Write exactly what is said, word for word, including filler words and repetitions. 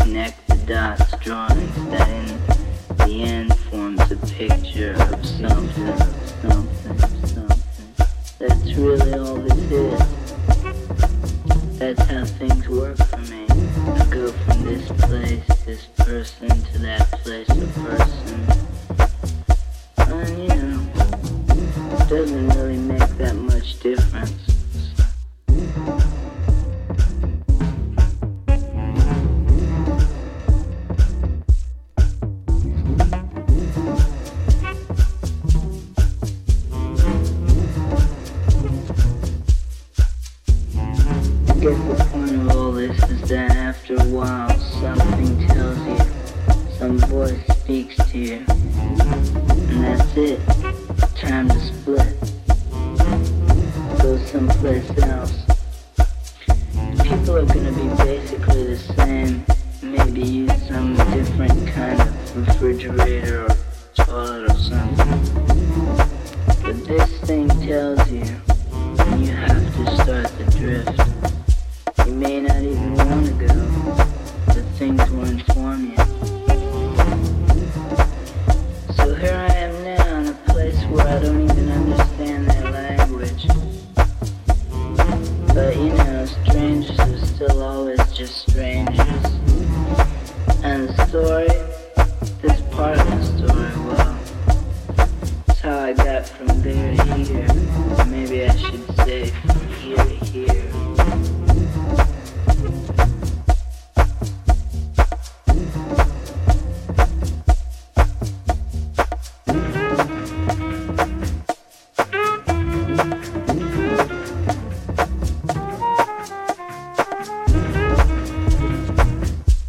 connect the dots drawings that in the end forms a picture of something, something, something. That's really all this is. That's how things work for me. I go from this place, this person, to that place, a person. And you know, it doesn't really make that much difference. I guess the point of all this is that after a while, something tells you, some voice speaks to you, and that's it. Time to split. Go someplace else. People are gonna be basically the same. Maybe use some different kind of refrigerator or toilet or something. But this thing tells you, and you have to start the drift. You may not even want to go, but things will inform you. So here I am now in a place where I don't even understand their language. But you know, strangers are still always just strangers. And the story, this part of the story, well, it's how I got from there to here. Maybe I should